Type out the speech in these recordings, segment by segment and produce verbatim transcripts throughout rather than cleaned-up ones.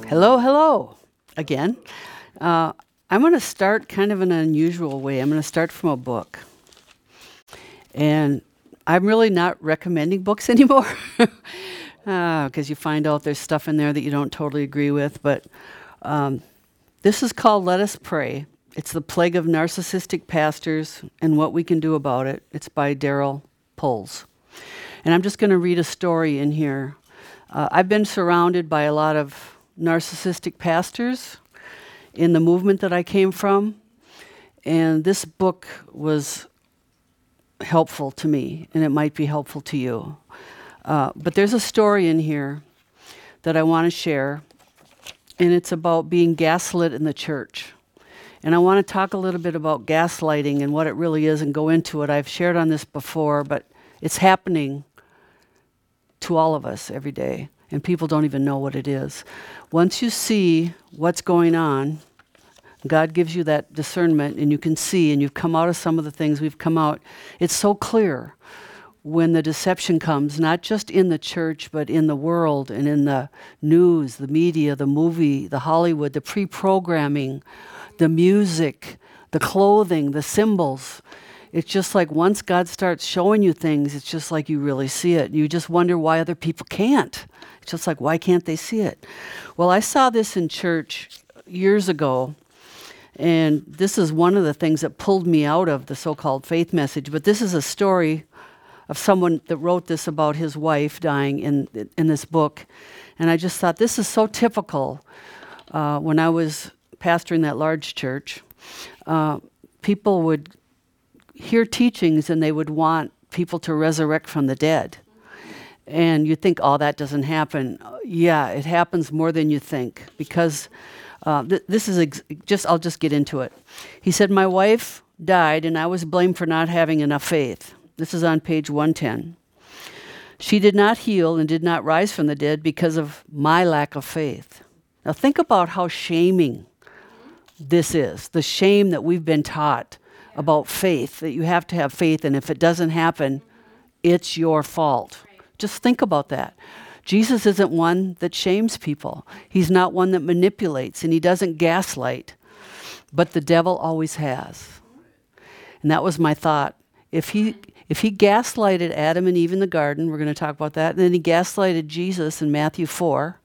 Hello, hello, again. Uh, I'm going to start kind of in an unusual way. I'm going to start from a book. And I'm really not recommending books anymore because uh, you find out there's stuff in there that you don't totally agree with. But um, this is called Let Us Pray. It's The Plague of Narcissistic Pastors and What We Can Do About It. It's by Daryl Pulls. And I'm just going to read a story in here. Uh, I've been surrounded by a lot of narcissistic pastors in the movement that I came from, and this book was helpful to me, and it might be helpful to you. Uh, but there's a story in here that I want to share, and it's about being gaslit in the church. And I want to talk a little bit about gaslighting and what it really is and go into it. I've shared on this before, but it's happening to all of us every day, and people don't even know what it is. Once you see what's going on, God gives you that discernment, and you can see, and you've come out of some of the things we've come out. It's so clear when the deception comes, not just in the church, but in the world and in the news, the media, the movie, the Hollywood, the pre-programming, the music, the clothing, the symbols. It's just like once God starts showing you things, it's just like you really see it. You just wonder why other people can't. It's just like, why can't they see it? Well, I saw this in church years ago, and this is one of the things that pulled me out of the so-called faith message. But this is a story of someone that wrote this about his wife dying in in this book. And I just thought, this is so typical. Uh, when I was pastoring that large church, uh, people would hear teachings and they would want people to resurrect from the dead. And you think, oh, that doesn't happen. Yeah, it happens more than you think, because uh, th- this is ex- just, I'll just get into it. He said, my wife died and I was blamed for not having enough faith. This is on page one ten. She did not heal and did not rise from the dead because of my lack of faith. Now think about how shaming this is, the shame that we've been taught about faith, that you have to have faith, and if it doesn't happen, it's your fault. Just think about that. Jesus isn't one that shames people. He's not one that manipulates, and he doesn't gaslight, but the devil always has. And that was my thought. If he if he gaslighted Adam and Eve in the garden, we're going to talk about that, and then he gaslighted Jesus in Matthew four,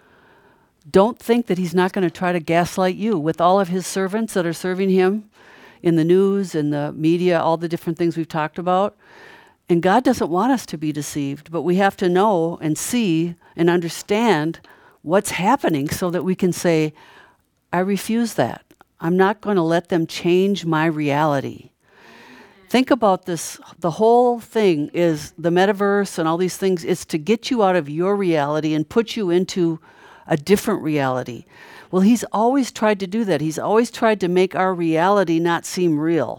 don't think that he's not going to try to gaslight you with all of his servants that are serving him in the news and the media, all the different things we've talked about. And God doesn't want us to be deceived, but we have to know and see and understand what's happening so that we can say, I refuse that. I'm not going to let them change my reality. Think about this. The whole thing is the metaverse and all these things. It's to get you out of your reality and put you into a different reality. Well, he's always tried to do that. He's always tried to make our reality not seem real.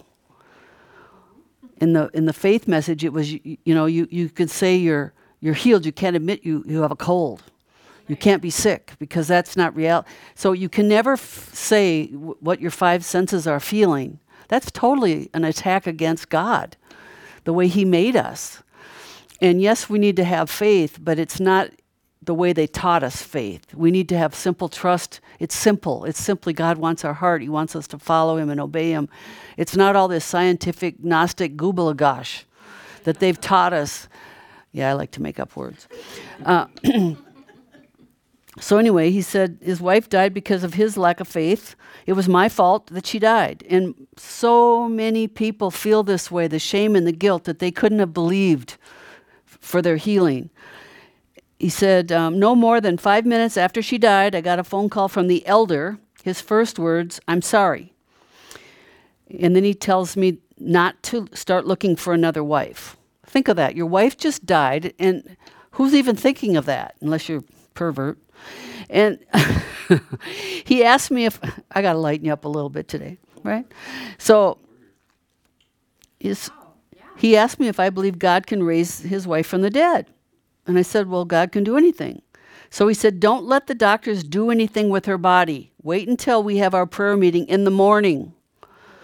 In the in the faith message, it was, you, you know, you, you could say you're you're healed. You can't admit you, you have a cold. You can't be sick because that's not real. So you can never f- say w- what your five senses are feeling. That's totally an attack against God, the way he made us. And yes, we need to have faith, but it's not the way they taught us faith. We need to have simple trust. It's simple. It's simply God wants our heart. He wants us to follow him and obey him. It's not all this scientific Gnostic goobalagosh that they've taught us. Yeah, I like to make up words. Uh, so anyway, he said his wife died because of his lack of faith. It was my fault that she died. And so many people feel this way, the shame and the guilt that they couldn't have believed f- for their healing. He said, um, no more than five minutes after she died, I got a phone call from the elder. His first words, I'm sorry. And then he tells me not to start looking for another wife. Think of that. Your wife just died, and who's even thinking of that, unless you're a pervert? And he asked me if, I got to lighten you up a little bit today, right? So his, he asked me if I believe God can raise his wife from the dead. And I said, well, God can do anything. So he said, don't let the doctors do anything with her body. Wait until we have our prayer meeting in the morning.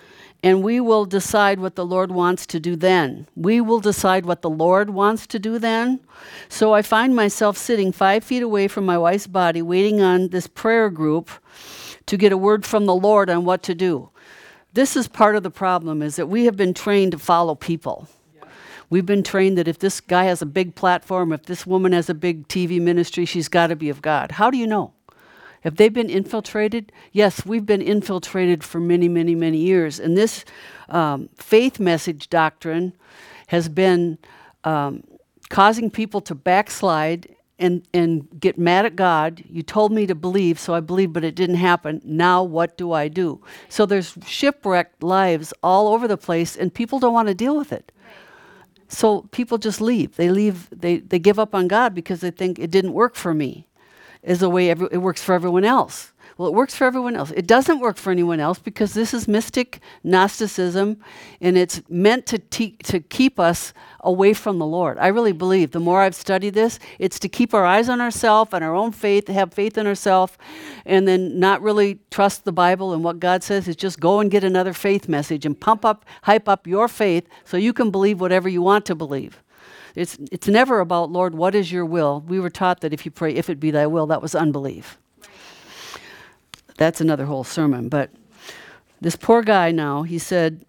and we will decide what the Lord wants to do then. We will decide what the Lord wants to do then. So I find myself sitting five feet away from my wife's body, waiting on this prayer group to get a word from the Lord on what to do. This is part of the problem, is that we have been trained to follow people. We've been trained that if this guy has a big platform, if this woman has a big T V ministry, she's got to be of God. How do you know? Have they been infiltrated? Yes, we've been infiltrated for many, many, many years. And this um, faith message doctrine has been um, causing people to backslide and, and get mad at God. You told me to believe, so I believe, but it didn't happen. Now what do I do? So there's shipwrecked lives all over the place, and people don't want to deal with it. So people just leave. They leave. They, they give up on God because they think it didn't work for me. Is the way every, it works for everyone else. Well, it works for everyone else. It doesn't work for anyone else because this is mystic Gnosticism, and it's meant to te- to keep us away from the Lord. I really believe the more I've studied this, it's to keep our eyes on ourselves and our own faith, have faith in ourselves, and then not really trust the Bible and what God says. Is just go and get another faith message and pump up, hype up your faith so you can believe whatever you want to believe. It's it's never about, Lord, what is your will? We were taught that if you pray, if it be thy will, that was unbelief. Right. That's another whole sermon. But this poor guy now, he said,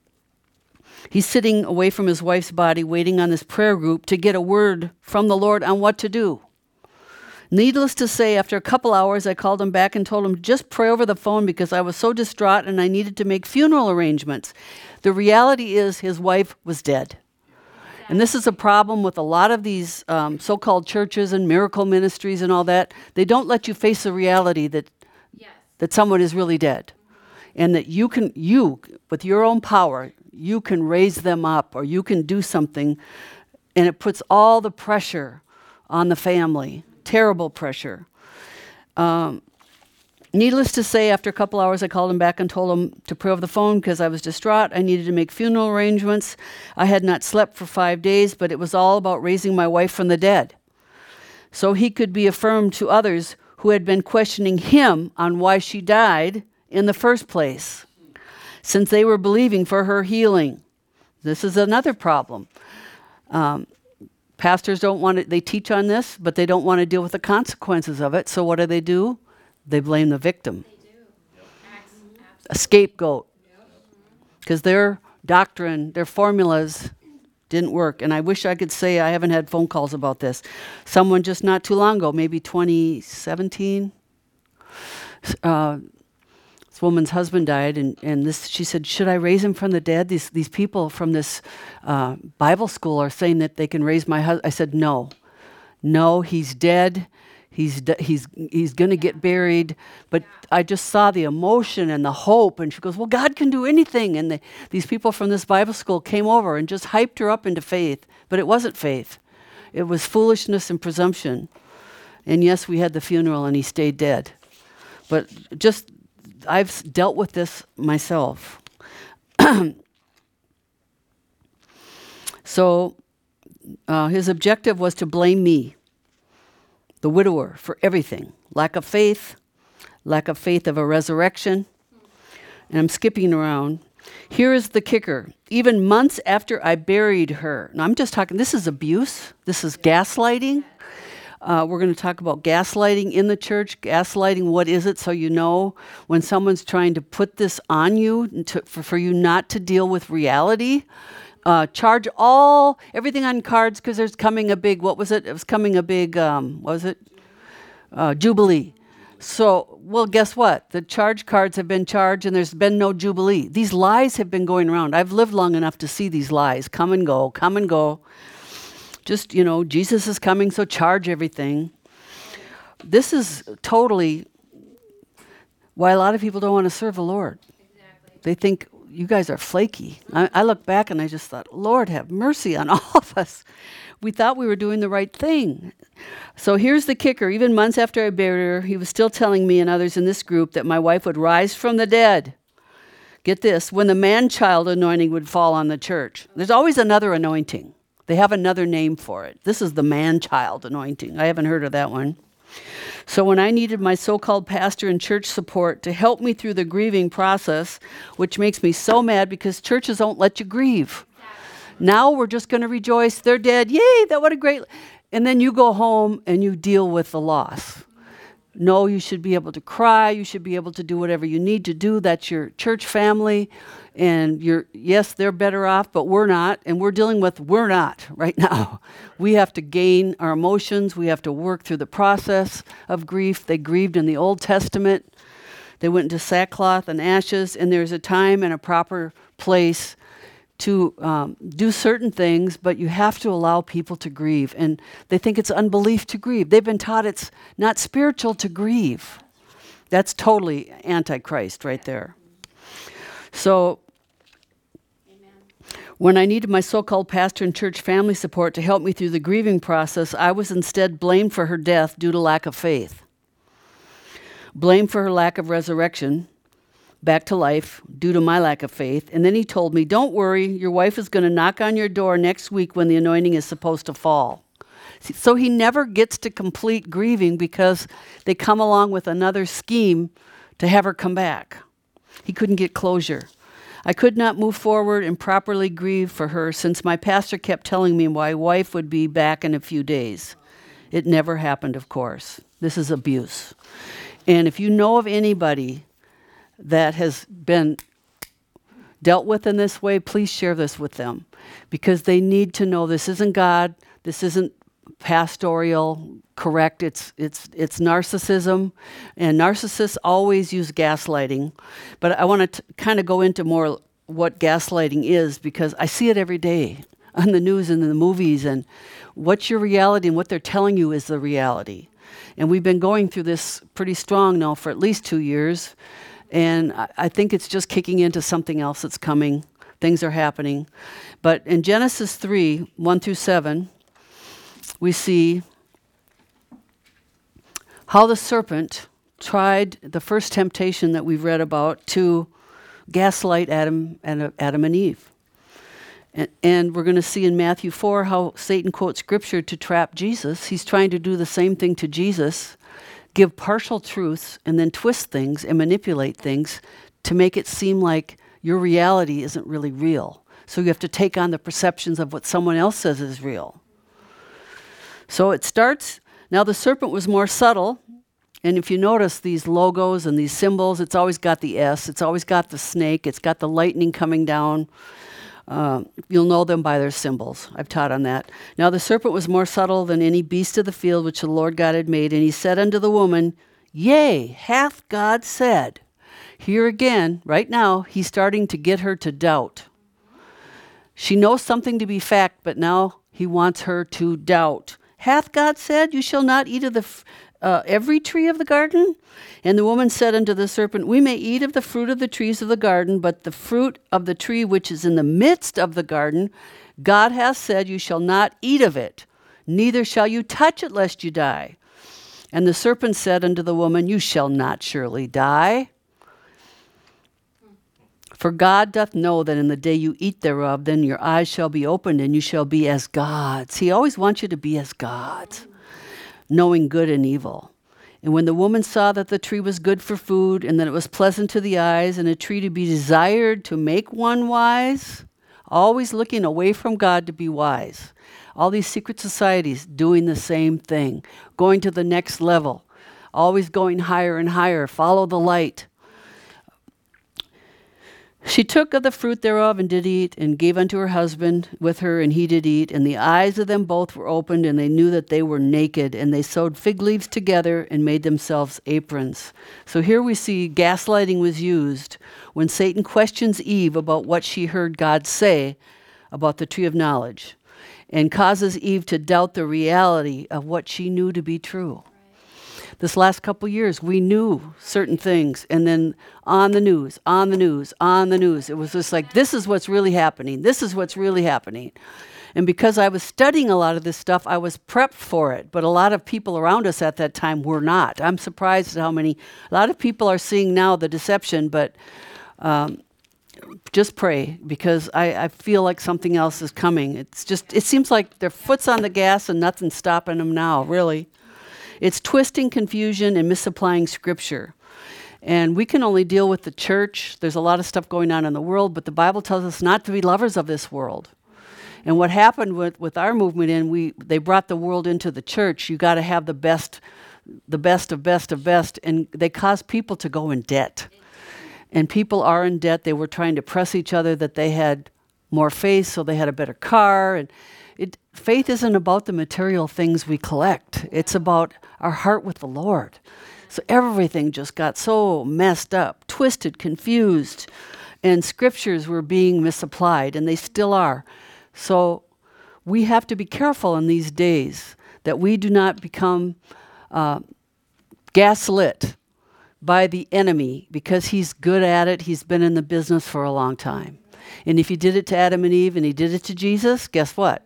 he's sitting away from his wife's body, waiting on this prayer group to get a word from the Lord on what to do. Needless to say, after a couple hours, I called him back and told him, just pray over the phone because I was so distraught and I needed to make funeral arrangements. The reality is his wife was dead. And this is a problem with a lot of these um, so-called churches and miracle ministries and all that. They don't let you face the reality that yes. that someone is really dead. Mm-hmm. And that you can, you, with your own power, you can raise them up or you can do something. And it puts all the pressure on the family, terrible pressure. Um, Needless to say, after a couple hours, I called him back and told him to pray over the phone because I was distraught. I needed to make funeral arrangements. I had not slept for five days, but it was all about raising my wife from the dead, so he could be affirmed to others who had been questioning him on why she died in the first place, since they were believing for her healing. This is another problem. Um, pastors don't want to, they teach on this, but they don't want to deal with the consequences of it. So what do they do? They blame the victim. They do. Yep. A scapegoat. Because yep. their doctrine, their formulas didn't work. And I wish I could say I haven't had phone calls about this. Someone just not too long ago, maybe twenty seventeen, uh, this woman's husband died, and, and this she said, should I raise him from the dead? These these people from this uh, Bible school are saying that they can raise my husband. I said, no. No, he's dead. He's he's he's going to get buried, but I just saw the emotion and the hope, and she goes, well, God can do anything. And the, these people from this Bible school came over and just hyped her up into faith, but it wasn't faith. It was foolishness and presumption. And yes, we had the funeral, and he stayed dead. But just, I've dealt with this myself. So uh, his objective was to blame me, the widower, for everything. Lack of faith, lack of faith of a resurrection. And I'm skipping around. Here is the kicker. Even months after I buried her. Now I'm just talking, this is abuse. This is gaslighting. Uh, we're going to talk about gaslighting in the church. Gaslighting, what is it? So you know when someone's trying to put this on you to, for, for you not to deal with reality. Uh, charge all, everything on cards because there's coming a big, what was it? It was coming a big, um, what was it? Uh, Jubilee. So, well, guess what? The charge cards have been charged and there's been no Jubilee. These lies have been going around. I've lived long enough to see these lies come and go, come and go. Just, you know, Jesus is coming, so charge everything. This is totally why a lot of people don't want to serve the Lord. Exactly. They think, you guys are flaky. I, I look back and I just thought, Lord, have mercy on all of us. We thought we were doing the right thing. So here's the kicker. Even months after I buried her, he was still telling me and others in this group that my wife would rise from the dead. Get this, when the man-child anointing would fall on the church. There's always another anointing. They have another name for it. This is the man-child anointing. I haven't heard of that one. So when I needed my so-called pastor and church support to help me through the grieving process, which makes me so mad because churches don't let you grieve. Now we're just going to rejoice. They're dead. Yay, that what a great... And then you go home and you deal with the loss. No, you should be able to cry. You should be able to do whatever you need to do. That's your church family. And you're, yes, they're better off, but we're not. And we're dealing with we're not right now. We have to gain our emotions. We have to work through the process of grief. They grieved in the Old Testament. They went into sackcloth and ashes. And there's a time and a proper place to um, do certain things, but you have to allow people to grieve. And they think it's unbelief to grieve. They've been taught it's not spiritual to grieve. That's totally antichrist right there. So when I needed my so-called pastor and church family support to help me through the grieving process, I was instead blamed for her death due to lack of faith. Blamed for her lack of resurrection back to life due to my lack of faith. And then he told me, don't worry, your wife is going to knock on your door next week when the anointing is supposed to fall. So he never gets to complete grieving because they come along with another scheme to have her come back. He couldn't get closure. I could not move forward and properly grieve for her since my pastor kept telling me my wife would be back in a few days. It never happened, of course. This is abuse. And if you know of anybody that has been dealt with in this way, please share this with them because they need to know this isn't God, this isn't pastoral correct, it's it's it's narcissism, and narcissists always use gaslighting. But I want to kind of go into more what gaslighting is because I see it every day on the news and in the movies, and what's your reality and what they're telling you is the reality. And we've been going through this pretty strong now for at least two years. And I think it's just kicking into something else that's coming. Things are happening. But in Genesis three, one through seven, we see how the serpent tried the first temptation that we've read about to gaslight Adam and Adam and Eve. And, and we're going to see in Matthew four how Satan quotes scripture to trap Jesus. He's trying to do the same thing to Jesus. Give partial truths and then twist things and manipulate things to make it seem like your reality isn't really real. So you have to take on the perceptions of what someone else says is real. So it starts, now the serpent was more subtle, and if you notice these logos and these symbols, it's always got the S, it's always got the snake, it's got the lightning coming down. Uh, you'll know them by their symbols. I've taught on that. Now the serpent was more subtle than any beast of the field which the Lord God had made. And he said unto the woman, Yea, hath God said. Here again, right now, he's starting to get her to doubt. She knows something to be fact, but now he wants her to doubt. Hath God said, You shall not eat of the f- uh, every tree of the garden? And the woman said unto the serpent, We may eat of the fruit of the trees of the garden, but the fruit of the tree which is in the midst of the garden, God hath said, You shall not eat of it, neither shall you touch it, lest you die. And the serpent said unto the woman, You shall not surely die. For God doth know that in the day you eat thereof, then your eyes shall be opened, and you shall be as gods. He always wants you to be as gods, knowing good and evil. And when the woman saw that the tree was good for food, and that it was pleasant to the eyes, and a tree to be desired to make one wise, always looking away from God to be wise. All these secret societies doing the same thing, going to the next level, always going higher and higher, follow the light. She took of the fruit thereof and did eat, and gave unto her husband with her, and he did eat. And the eyes of them both were opened, and they knew that they were naked. And they sewed fig leaves together and made themselves aprons. So here we see gaslighting was used when Satan questions Eve about what she heard God say about the tree of knowledge, and causes Eve to doubt the reality of what she knew to be true. This last couple years, we knew certain things, and then on the news, on the news, on the news, it was just like, this is what's really happening. This is what's really happening. And because I was studying a lot of this stuff, I was prepped for it. But a lot of people around us at that time were not. I'm surprised at how many, a lot of people are seeing now the deception, but um, just pray, because I, I feel like something else is coming. It's just, it seems like their foot's on the gas and nothing's stopping them now, really. It's twisting, confusion, and misapplying Scripture. And we can only deal with the church. There's a lot of stuff going on in the world, but the Bible tells us not to be lovers of this world. And what happened with, with our movement in, we they brought the world into the church. You got to have the best, the best of best of best, and they caused people to go in debt. And people are in debt. They were trying to press each other that they had more faith, so they had a better car. And it, faith isn't about the material things we collect. It's about our heart with the Lord. So everything just got so messed up, twisted, confused, and scriptures were being misapplied, and they still are. So we have to be careful in these days that we do not become uh, gaslit by the enemy, because he's good at it. He's been in the business for a long time. And if he did it to Adam and Eve and he did it to Jesus, guess what?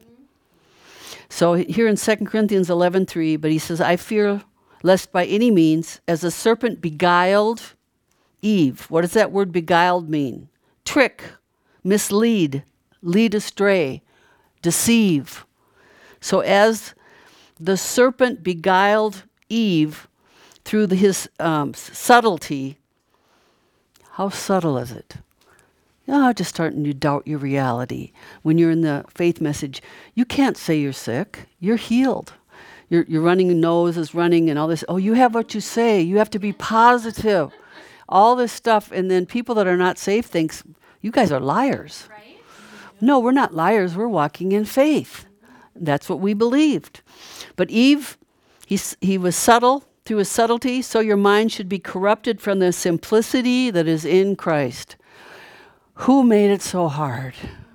So here in Second Corinthians eleven three, but he says, I fear lest by any means, as the serpent beguiled Eve. What does that word beguiled mean? Trick, mislead, lead astray, deceive. So as the serpent beguiled Eve through the, his um, subtlety, how subtle is it? Oh, just starting to doubt your reality. When you're in the faith message, you can't say you're sick. You're healed. Your your running nose is running and all this. Oh, you have what you say. You have to be positive. All this stuff. And then people that are not saved thinks, you guys are liars. Right? No, we're not liars. We're walking in faith. That's what we believed. But Eve, he, he was subtle through his subtlety, so your mind should be corrupted from the simplicity that is in Christ. Who made it so hard?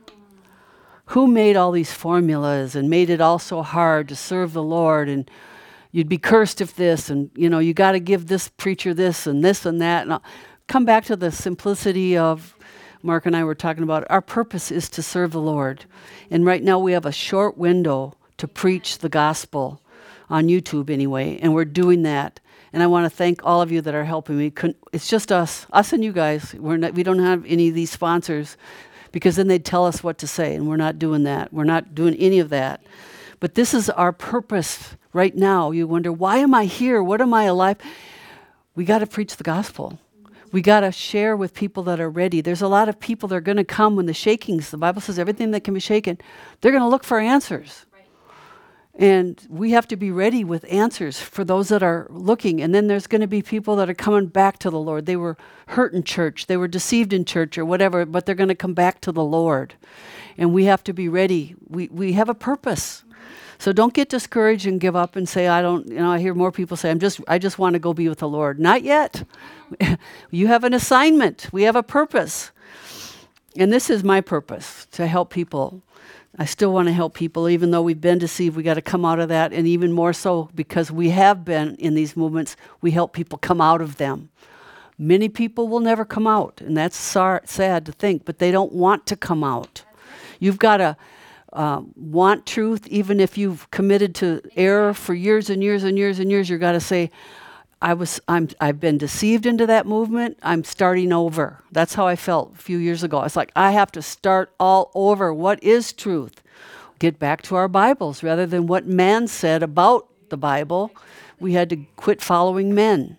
Who made all these formulas and made it all so hard to serve the Lord? And you'd be cursed if this, and you know, you got to give this preacher this and this and that. And I'll come back to the simplicity of, Mark and I were talking about, our purpose is to serve the Lord. And right now we have a short window to preach the gospel on YouTube anyway, and we're doing that. And I want to thank all of you that are helping me. It's just us, us and you guys. We're not, we don't have any of these sponsors, because then they'd tell us what to say, and we're not doing that. We're not doing any of that. But this is our purpose right now. You wonder, why am I here? What am I alive? We got to preach the gospel. We got to share with people that are ready. There's a lot of people that are going to come when the shakings, the Bible says everything that can be shaken, they're going to look for answers. And we have to be ready with answers for those that are looking. And then there's going to be people that are coming back to the Lord. They were hurt in church. They were deceived in church or whatever, but they're going to come back to the Lord. And we have to be ready. We we have a purpose. So don't get discouraged and give up and say, I don't, you know, I hear more people say, I'm just, I just want to go be with the Lord. Not yet. You have an assignment. We have a purpose. And this is my purpose, to help people. I still want to help people, even though we've been deceived. We got to come out of that, and even more so because we have been in these movements. We help people come out of them. Many people will never come out, and that's sar- sad to think, but they don't want to come out. You've got to uh, want truth, even if you've committed to error for years and years and years and years. You've got to say, I was, I'm, I've been deceived into that movement. I'm starting over. That's how I felt a few years ago. It's like, I have to start all over. What is truth? Get back to our Bibles rather than what man said about the Bible. We had to quit following men.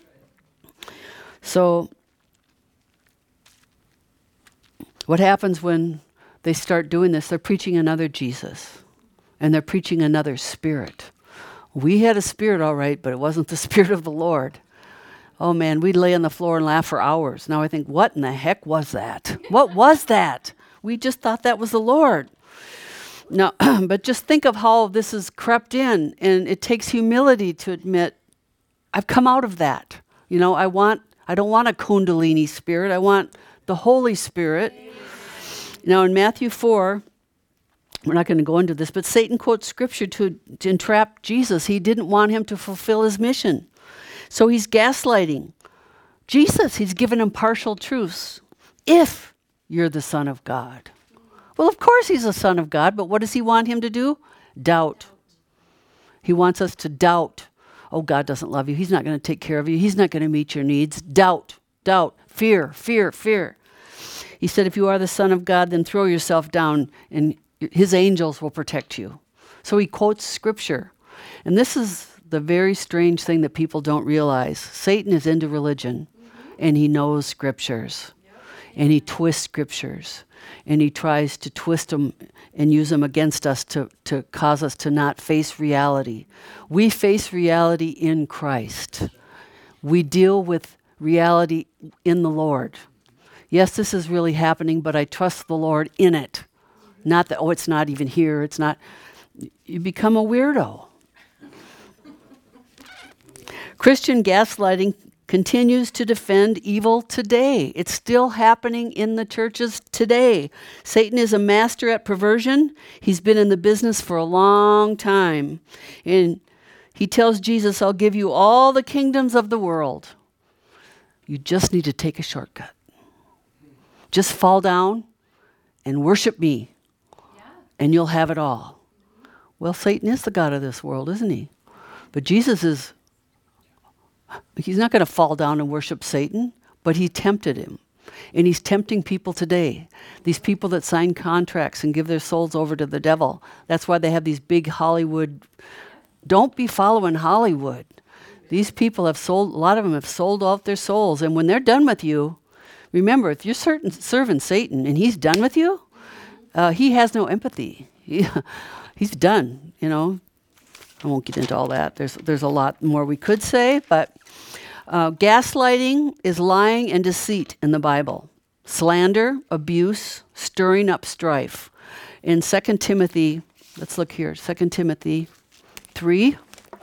So what happens when they start doing this? They're preaching another Jesus, and they're preaching another spirit. We had a spirit, all right, but it wasn't the Spirit of the Lord. Oh, man, we'd lay on the floor and laugh for hours. Now I think, what in the heck was that? What was that? We just thought that was the Lord. No, but just think of how this has crept in, and it takes humility to admit, I've come out of that. You know, I want, I don't want a Kundalini spirit. I want the Holy Spirit. Now in Matthew four, we're not going to go into this, but Satan quotes scripture to, to entrap Jesus. He didn't want him to fulfill his mission. So he's gaslighting Jesus. He's given him partial truths. If you're the Son of God. Well, of course he's the Son of God, but what does he want him to do? Doubt. He wants us to doubt. Oh, God doesn't love you. He's not going to take care of you. He's not going to meet your needs. Doubt, doubt, fear, fear, fear. He said, if you are the Son of God, then throw yourself down and his angels will protect you. So he quotes scripture. And this is the very strange thing that people don't realize. Satan is into religion, mm-hmm. and he knows scriptures, yep. and he twists scriptures, and he tries to twist them and use them against us to, to cause us to not face reality. We face reality in Christ. We deal with reality in the Lord. Yes, this is really happening, but I trust the Lord in it. Not that, oh, it's not even here. It's not. You become a weirdo. Christian gaslighting continues to defend evil today. It's still happening in the churches today. Satan is a master at perversion. He's been in the business for a long time. And he tells Jesus, I'll give you all the kingdoms of the world. You just need to take a shortcut. Just fall down and worship me, yeah. and you'll have it all. Mm-hmm. Well, Satan is the god of this world, isn't he? But Jesus is, he's not going to fall down and worship Satan, but he tempted him. And he's tempting people today. These people that sign contracts and give their souls over to the devil. That's why they have these big Hollywood. Don't be following Hollywood. These people have sold, a lot of them have sold off their souls. And when they're done with you, remember, if you're certain, serving Satan and he's done with you, uh, he has no empathy. He, he's done, you know. I won't get into all that. There's there's a lot more we could say, but uh, gaslighting is lying and deceit in the Bible. Slander, abuse, stirring up strife. In Second Timothy, let's look here, Second Timothy three.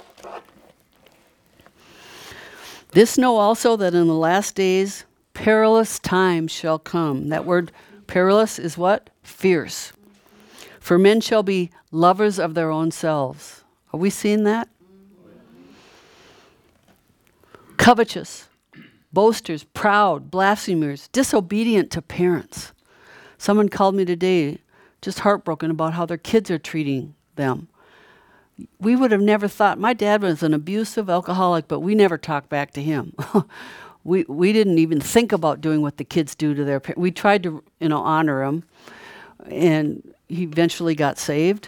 This know also that in the last days perilous times shall come. That word perilous is what? Fierce. For men shall be lovers of their own selves. Are we seeing that? Covetous, boasters, proud, blasphemers, disobedient to parents. Someone called me today, just heartbroken about how their kids are treating them. We would have never thought, my dad was an abusive alcoholic, but we never talked back to him. we we didn't even think about doing what the kids do to their parents. We tried to, you know, honor him, and he eventually got saved.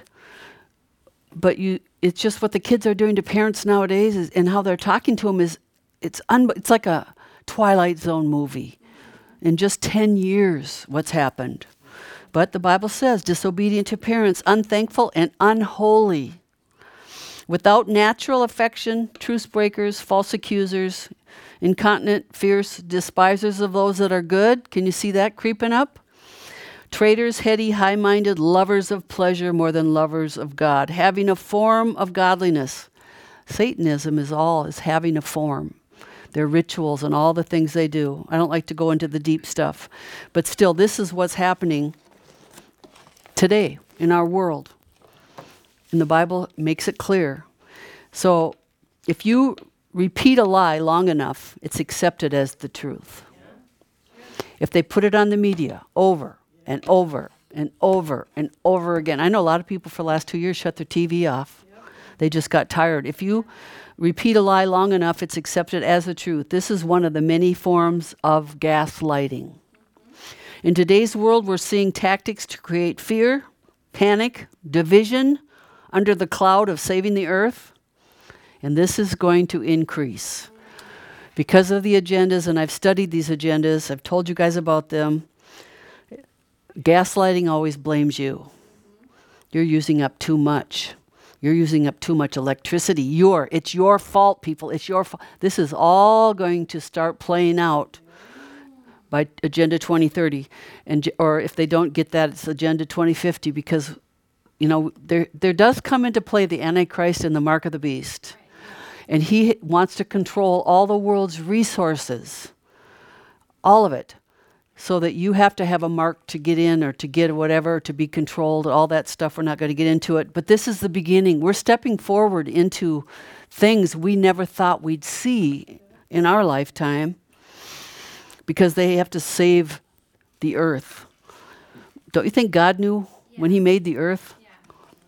But you, it's just what the kids are doing to parents nowadays, is, and how they're talking to them is, it's un, it's like a Twilight Zone movie. In just ten years, what's happened? But the Bible says, disobedient to parents, unthankful and unholy, without natural affection, truce breakers, false accusers, incontinent, fierce, despisers of those that are good. Can you see that creeping up? Traitors, heady, high-minded, lovers of pleasure more than lovers of God, having a form of godliness. Satanism is all, is having a form. Their rituals and all the things they do. I don't like to go into the deep stuff. But still, this is what's happening today in our world. And the Bible makes it clear. So if you repeat a lie long enough, it's accepted as the truth. If they put it on the media over and over and over and over again. I know a lot of people for the last two years shut their T V off. They just got tired. If you repeat a lie long enough, it's accepted as the truth. This is one of the many forms of gaslighting. In today's world, we're seeing tactics to create fear, panic, division under the cloud of saving the earth. And this is going to increase because of the agendas, and I've studied these agendas. I've told you guys about them. Gaslighting always blames you. You're using up too much. You're using up too much electricity. You're, it's your fault, people. It's your fault. This is all going to start playing out by Agenda twenty thirty. And, or if they don't get that, it's Agenda twenty fifty, because, you know, there there does come into play the Antichrist and the mark of the beast. And he wants to control all the world's resources, all of it, so that you have to have a mark to get in or to get whatever, to be controlled, all that stuff. We're not going to get into it. But this is the beginning. We're stepping forward into things we never thought we'd see in our lifetime because they have to save the earth. Don't you think God knew yeah. when he made the earth? Yeah.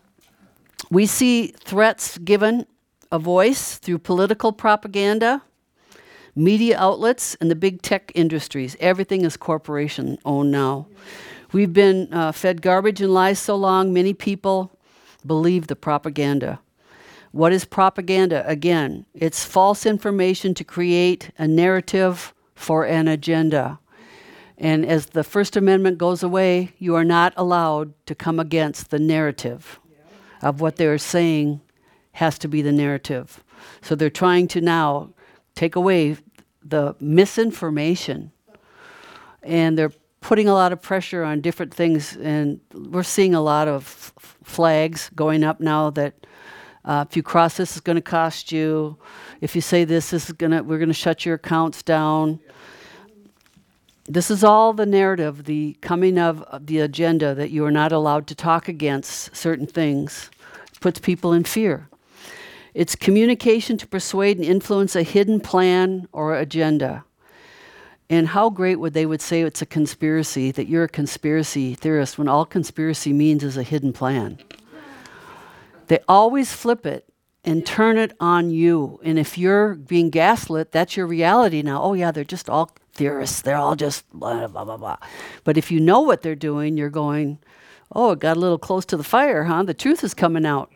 We see threats given a voice through political propaganda, media outlets, and the big tech industries. Everything is corporation owned now. We've been uh, fed garbage and lies so long, many people believe the propaganda. What is propaganda? Again, it's false information to create a narrative for an agenda. And as the First Amendment goes away, you are not allowed to come against the narrative of what they're saying has to be the narrative. So they're trying to now take away the misinformation, and they're putting a lot of pressure on different things, and we're seeing a lot of f- flags going up now that uh, if you cross this, it's going to cost you. If you say this, this is going to, we're going to shut your accounts down. This is all the narrative, the coming of, of the agenda that you are not allowed to talk against certain things. Puts people in fear. It's communication to persuade and influence a hidden plan or agenda. And how great would they would say it's a conspiracy, that you're a conspiracy theorist, when all conspiracy means is a hidden plan. They always flip it and turn it on you. And if you're being gaslit, that's your reality now. Oh yeah, they're just all theorists. They're all just blah, blah, blah, blah. But if you know what they're doing, you're going, oh, it got a little close to the fire, huh? The truth is coming out.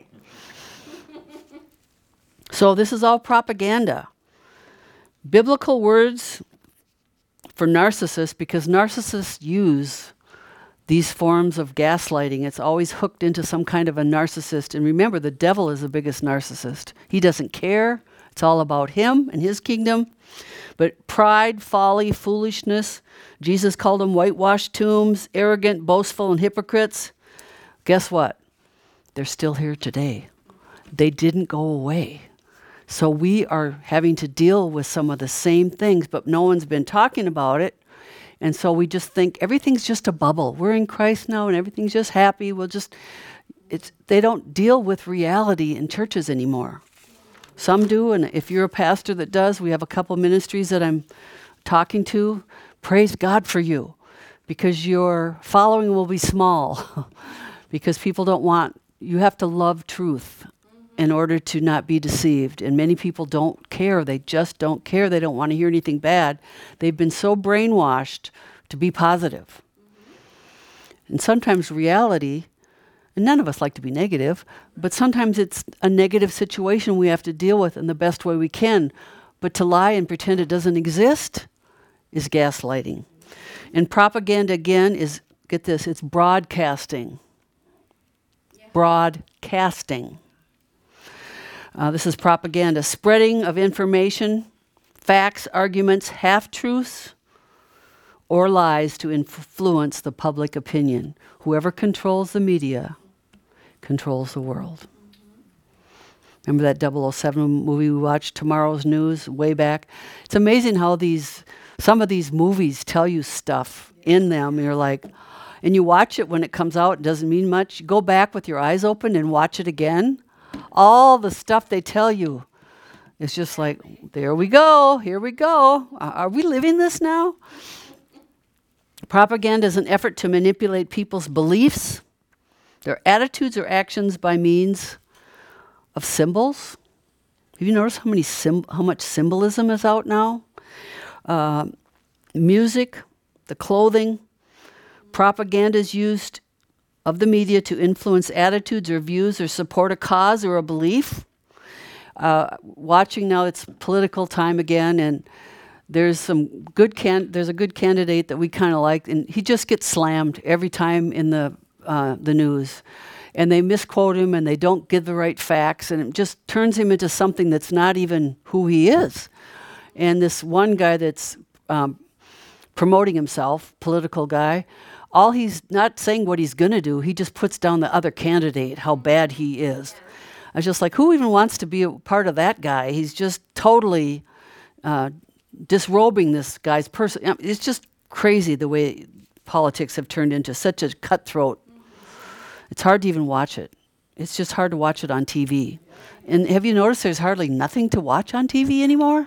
So this is all propaganda. Biblical words for narcissists, because narcissists use these forms of gaslighting. It's always hooked into some kind of a narcissist. And remember, the devil is the biggest narcissist. He doesn't care. It's all about him and his kingdom. But pride, folly, foolishness, Jesus called them whitewashed tombs, arrogant, boastful, and hypocrites. Guess what? They're still here today. They didn't go away. So we are having to deal with some of the same things, but no one's been talking about it. And so we just think everything's just a bubble. We're in Christ now and everything's just happy. We'll just, it's, they don't deal with reality in churches anymore. Some do, and if you're a pastor that does, we have a couple ministries that I'm talking to. Praise God for you, because your following will be small, because people don't want, you have to love truth in order to not be deceived. And many people don't care. They just don't care. They don't want to hear anything bad. They've been so brainwashed to be positive. And sometimes reality, and none of us like to be negative, but sometimes it's a negative situation we have to deal with in the best way we can. But to lie and pretend it doesn't exist is gaslighting. And propaganda, again, is, get this, it's broadcasting. Yeah. Broadcasting. Uh, this is propaganda. Spreading of information, facts, arguments, half-truths, or lies to influence the public opinion. Whoever controls the media controls the world. Remember that double oh seven movie we watched, Tomorrow's News, way back? It's amazing how these, some of these movies tell you stuff in them. You're like, and you watch it when it comes out, it doesn't mean much. You go back with your eyes open and watch it again. All the stuff they tell you, it's just like, there we go, here we go. Are we living this now? Propaganda is an effort to manipulate people's beliefs, their attitudes or actions by means of symbols. Have you noticed how many sim- how much symbolism is out now? Uh, music, the clothing. Propaganda is used of the media to influence attitudes or views or support a cause or a belief. Uh, watching now, it's political time again, and there's some good can. There's a good candidate that we kind of like, and he just gets slammed every time in the uh, the news, and they misquote him and they don't give the right facts, and it just turns him into something that's not even who he is. And this one guy that's um, promoting himself, political guy. All he's not saying what he's going to do, he just puts down the other candidate, how bad he is. I was just like, who even wants to be a part of that guy? He's just totally uh, disrobing this guy's person. It's just crazy the way politics have turned into such a cutthroat. It's hard to even watch it. It's just hard to watch it on T V. And have you noticed there's hardly nothing to watch on T V anymore?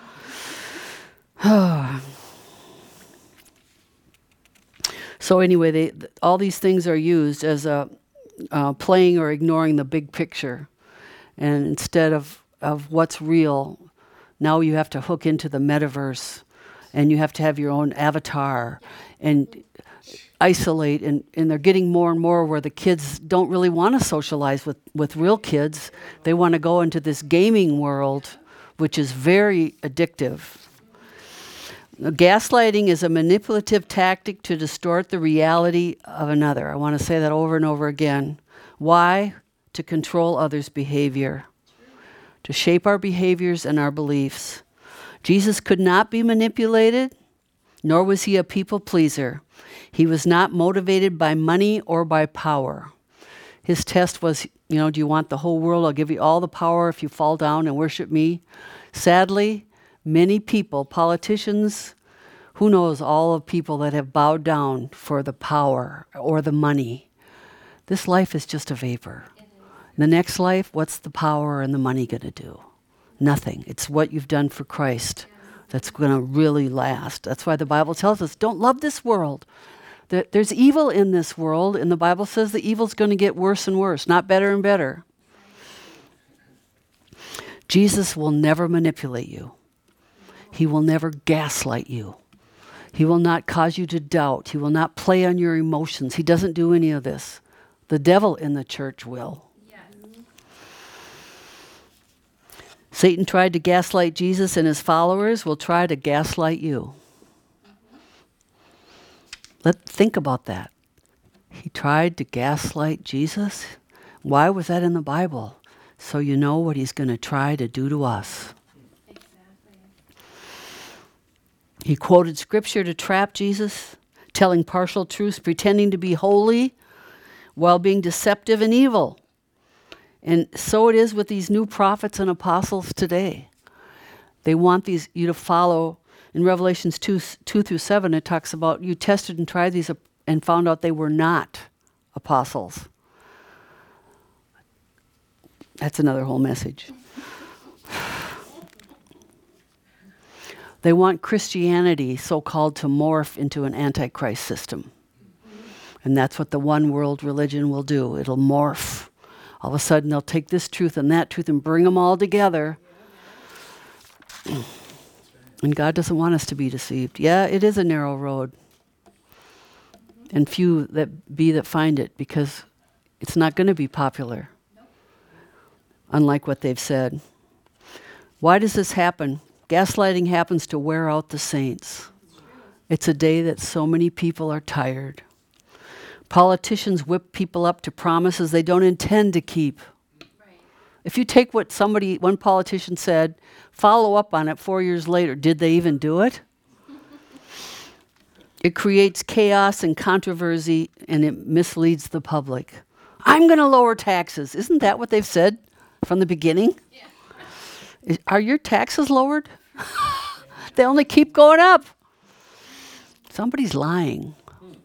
So anyway, they, th- all these things are used as a uh, playing or ignoring the big picture. And instead of, of what's real, now you have to hook into the metaverse, and you have to have your own avatar. And isolate, and, and they're getting more and more where the kids don't really want to socialize with, with real kids. They want to go into this gaming world, which is very addictive. Gaslighting is a manipulative tactic to distort the reality of another. I want to say that over and over again. Why? To control others' behavior, to shape our behaviors and our beliefs. Jesus could not be manipulated, nor was he a people pleaser. He was not motivated by money or by power. His test was, you know, do you want the whole world? I'll give you all the power if you fall down and worship me. Sadly, many people, politicians, who knows, all of people that have bowed down for the power or the money. This life is just a vapor. The next life, what's the power and the money going to do? Nothing. It's what you've done for Christ that's going to really last. That's why the Bible tells us, don't love this world. There- There's evil in this world, and the Bible says the evil's going to get worse and worse, not better and better. Jesus will never manipulate you. He will never gaslight you. He will not cause you to doubt. He will not play on your emotions. He doesn't do any of this. The devil in the church will. Satan tried to gaslight Jesus, and his followers will try to gaslight you. Let think about that. He tried to gaslight Jesus. Why was that in the Bible? So you know what he's going to try to do to us. Exactly. He quoted scripture to trap Jesus, telling partial truths, pretending to be holy while being deceptive and evil. And so it is with these new prophets and apostles today. They want these you to follow. In Revelations two, two through seven, it talks about you tested and tried these and found out they were not apostles. That's another whole message. They want Christianity, so-called, to morph into an antichrist system. And that's what the one world religion will do. It'll morph. All of a sudden, they'll take this truth and that truth and bring them all together. And God doesn't want us to be deceived. Yeah, it is a narrow road. And few that be that find it, because it's not going to be popular. Unlike what they've said. Why does this happen? Gaslighting happens to wear out the saints. It's a day that so many people are tired. Politicians whip people up to promises they don't intend to keep. Right. If you take what somebody, one politician said, follow up on it four years later, did they even do it? It creates chaos and controversy, and it misleads the public. I'm going to lower taxes. Isn't that what they've said from the beginning? Yeah. Is, are your taxes lowered? They only keep going up. Somebody's lying.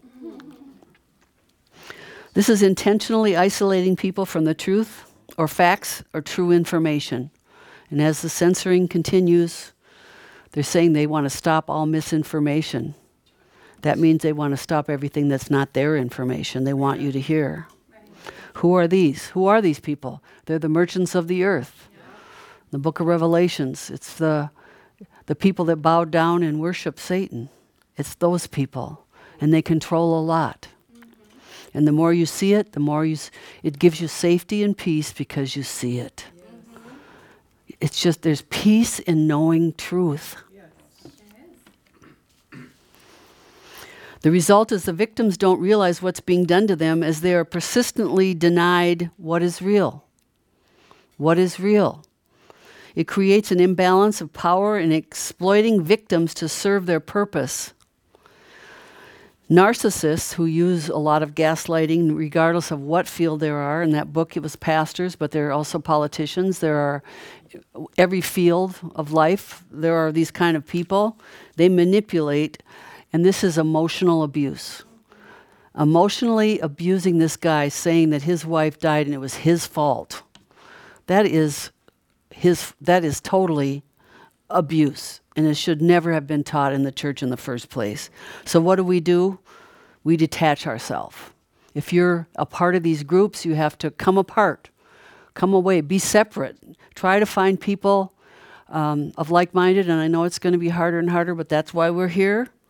This is intentionally isolating people from the truth or facts or true information. And as the censoring continues, they're saying they want to stop all misinformation. That means they want to stop everything that's not their information they want you to hear. Right. Who are these? Who are these people? They're the merchants of the earth. Yeah. The book of Revelations, it's the the people that bow down and worship Satan. It's those people. And they control a lot. And the more you see it, the more you s- it gives you safety and peace because you see it. Mm-hmm. It's just there's peace in knowing truth. It is. The result is the victims don't realize what's being done to them as they are persistently denied what is real. What is real? It creates an imbalance of power in exploiting victims to serve their purpose. Narcissists who use a lot of gaslighting, regardless of what field there are, in that book it was pastors, but there are also politicians. There are every field of life, there are these kind of people. They manipulate, and this is emotional abuse. Emotionally abusing this guy, saying that his wife died and it was his fault. That is his. That is totally abuse. And it should never have been taught in the church in the first place. So what do we do? We detach ourselves. If you're a part of these groups, you have to come apart, come away, be separate. Try to find people um, of like-minded, and I know it's going to be harder and harder, but that's why we're here.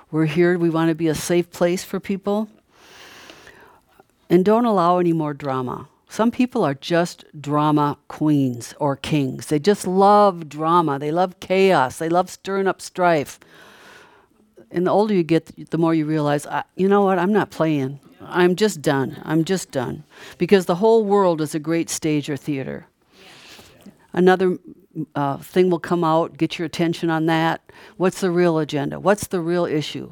We're here. We want to be a safe place for people. And don't allow any more drama. Some people are just drama queens or kings. They just love drama. They love chaos. They love stirring up strife. And the older you get, the more you realize, I, you know what, I'm not playing. I'm just done. I'm just done. Because the whole world is a great stage or theater. Another uh, thing will come out, get your attention on that. What's the real agenda? What's the real issue?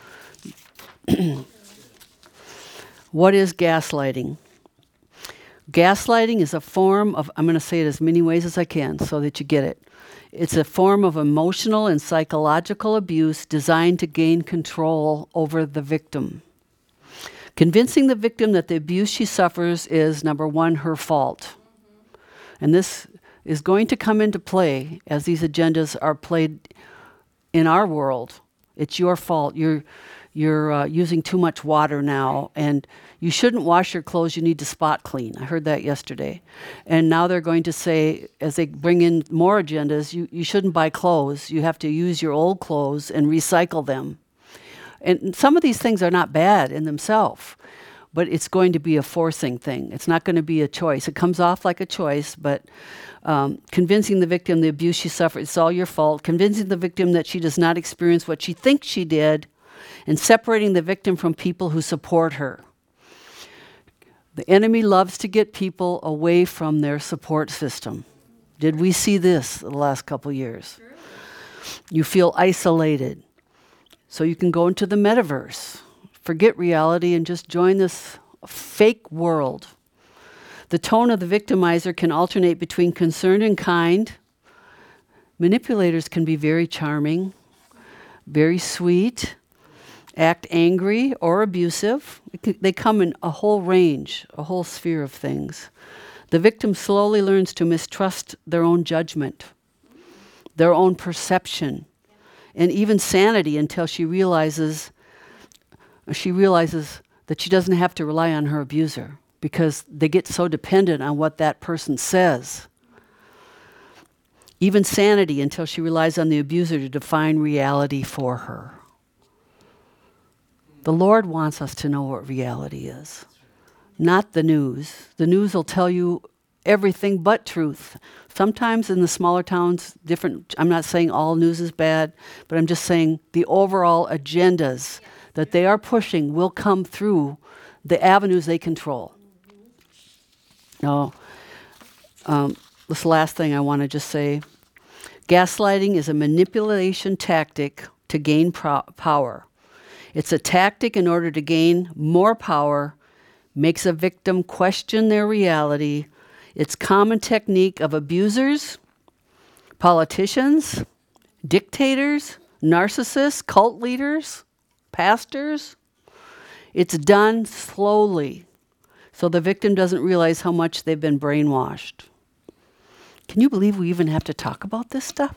What is gaslighting? Gaslighting is a form of, I'm going to say it as many ways as I can so that you get it. It's a form of emotional and psychological abuse designed to gain control over the victim. Convincing the victim that the abuse she suffers is, number one, her fault. And this is going to come into play as these agendas are played in our world. It's your fault. You're you're uh, using too much water now, and you shouldn't wash your clothes. You need to spot clean. I heard that yesterday. And now they're going to say, as they bring in more agendas, you, you shouldn't buy clothes. You have to use your old clothes and recycle them. And some of these things are not bad in themselves, but it's going to be a forcing thing. It's not going to be a choice. It comes off like a choice, but um, convincing the victim the abuse she suffered, it's all your fault. Convincing the victim that she does not experience what she thinks she did, and separating the victim from people who support her. The enemy loves to get people away from their support system. Did we see this the last couple years? True. You feel isolated. So you can go into the metaverse, forget reality, and just join this fake world. The tone of the victimizer can alternate between concerned and kind. Manipulators can be very charming, very sweet, act angry or abusive. It c- They come in a whole range, a whole sphere of things. The victim slowly learns to mistrust their own judgment, their own perception, and even sanity until she realizes she realizes that she doesn't have to rely on her abuser because they get so dependent on what that person says. Even sanity until she relies on the abuser to define reality for her. The Lord wants us to know what reality is, not the news. The news will tell you everything but truth. Sometimes in the smaller towns, different, I'm not saying all news is bad, but I'm just saying the overall agendas that they are pushing will come through the avenues they control. Now, um, this last thing I want to just say, gaslighting is a manipulation tactic to gain pro- power. It's a tactic in order to gain more power, makes a victim question their reality. It's common technique of abusers, politicians, dictators, narcissists, cult leaders, pastors. It's done slowly, so the victim doesn't realize how much they've been brainwashed. Can you believe we even have to talk about this stuff?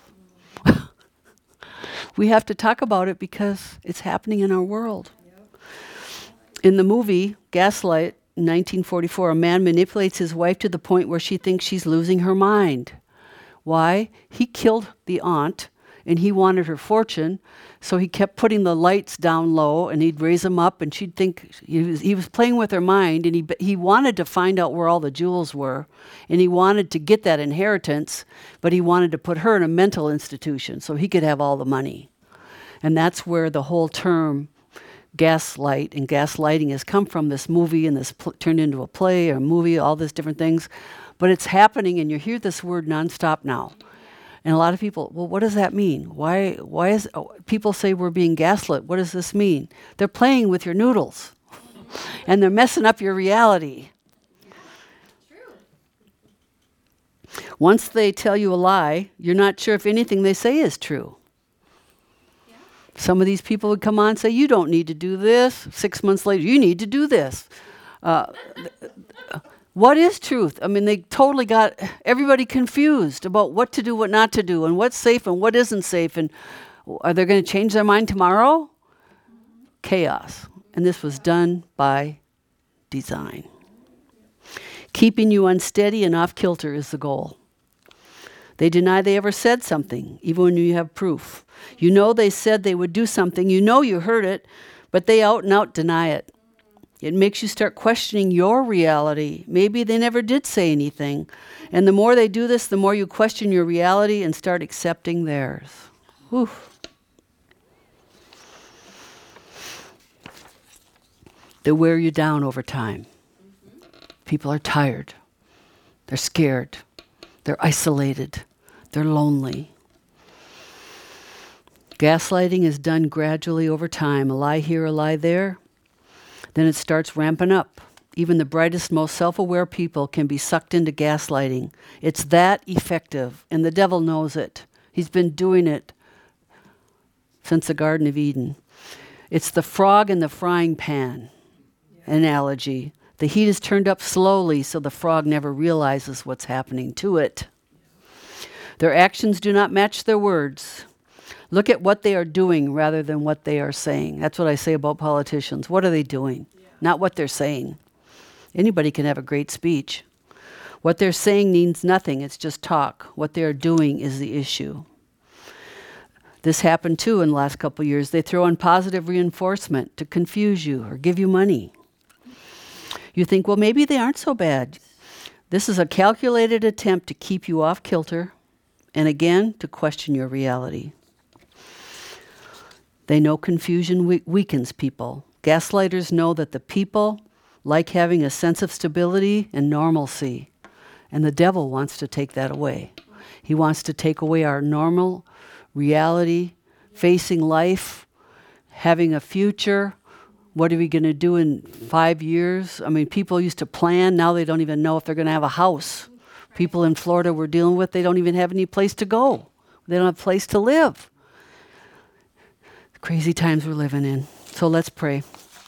We have to talk about it because it's happening in our world. Yep. In the movie Gaslight, in nineteen forty-four, a man manipulates his wife to the point where she thinks she's losing her mind. Why? He killed the aunt, and he wanted her fortune, so he kept putting the lights down low, and he'd raise them up, and she'd think he was, he was playing with her mind, and he he wanted to find out where all the jewels were, and he wanted to get that inheritance, but he wanted to put her in a mental institution so he could have all the money. And that's where the whole term gaslight and gaslighting has come from, this movie, and this pl- turned into a play or a movie, all these different things. But it's happening, and you hear this word nonstop now. And a lot of people, well, what does that mean? Why Why is oh, people say we're being gaslit? What does this mean? They're playing with your noodles, and they're messing up your reality. True. Once they tell you a lie, you're not sure if anything they say is true. Yeah. Some of these people would come on and say, you don't need to do this. Six months later, you need to do this. Uh, What is truth? I mean, they totally got everybody confused about what to do, what not to do, and what's safe and what isn't safe. And are they going to change their mind tomorrow? Mm-hmm. Chaos. And this was done by design. Keeping you unsteady and off kilter is the goal. They deny they ever said something, even when you have proof. You know they said they would do something. You know you heard it, but they out and out deny it. It makes you start questioning your reality. Maybe they never did say anything. And the more they do this, the more you question your reality and start accepting theirs. Whew. They wear you down over time. People are tired. They're scared. They're isolated. They're lonely. Gaslighting is done gradually over time, a lie here, a lie there. Then it starts ramping up. Even the brightest, most self-aware people can be sucked into gaslighting. It's that effective, and the devil knows it. He's been doing it since the Garden of Eden. It's the frog in the frying pan analogy. The heat is turned up slowly so the frog never realizes what's happening to it. Their actions do not match their words. Look at what they are doing rather than what they are saying. That's what I say about politicians. What are they doing? Yeah. Not what they're saying. Anybody can have a great speech. What they're saying means nothing. It's just talk. What they're doing is the issue. This happened too in the last couple of years. They throw in positive reinforcement to confuse you or give you money. You think, well, maybe they aren't so bad. This is a calculated attempt to keep you off kilter and again to question your reality. They know confusion we- weakens people. Gaslighters know that the people like having a sense of stability and normalcy, and the devil wants to take that away. He wants to take away our normal reality, facing life, having a future. What are we going to do in five years? I mean, people used to plan. Now they don't even know if they're going to have a house. People in Florida we're dealing with, they don't even have any place to go. They don't have a place to live. Crazy times we're living in. So let's pray.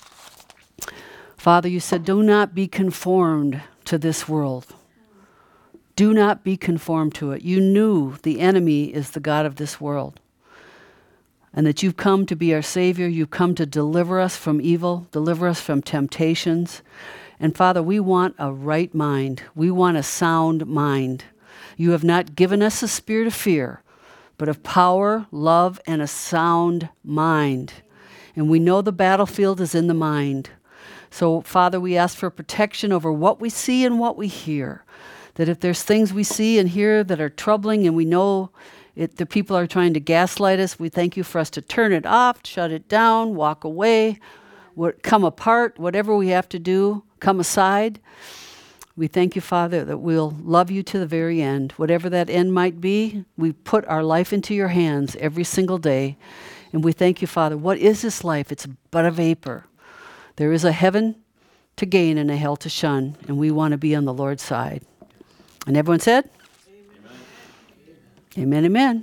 Father, you said, do not be conformed to this world. Do not be conformed to it. You knew the enemy is the God of this world, and that you've come to be our Savior. You've come to deliver us from evil, deliver us from temptations. And Father, we want a right mind. We want a sound mind. You have not given us a spirit of fear, but of power, love, and a sound mind. And we know the battlefield is in the mind. So, Father, we ask for protection over what we see and what we hear. That if there's things we see and hear that are troubling and we know it, the people are trying to gaslight us, we thank you for us to turn it off, shut it down, walk away, what, come apart, whatever we have to do, come aside. We thank you, Father, that we'll love you to the very end. Whatever that end might be, we put our life into your hands every single day. And we thank you, Father. What is this life? It's but a vapor. There is a heaven to gain and a hell to shun, and we want to be on the Lord's side. And everyone said? Amen, amen. amen.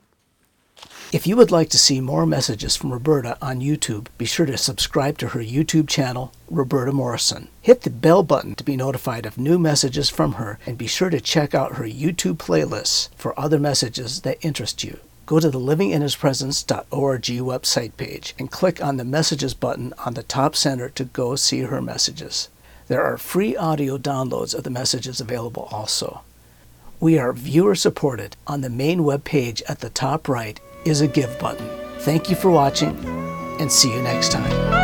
If you would like to see more messages from Roberta on YouTube, be sure to subscribe to her YouTube channel, Roberta Morrison. Hit the bell button to be notified of new messages from her, and be sure to check out her YouTube playlists for other messages that interest you. Go to the living in his presence dot org website page and click on the messages button on the top center to go see her messages. There are free audio downloads of the messages available also. We are viewer supported. On the main web page at the top right is a give button. Thank you for watching, and see you next time.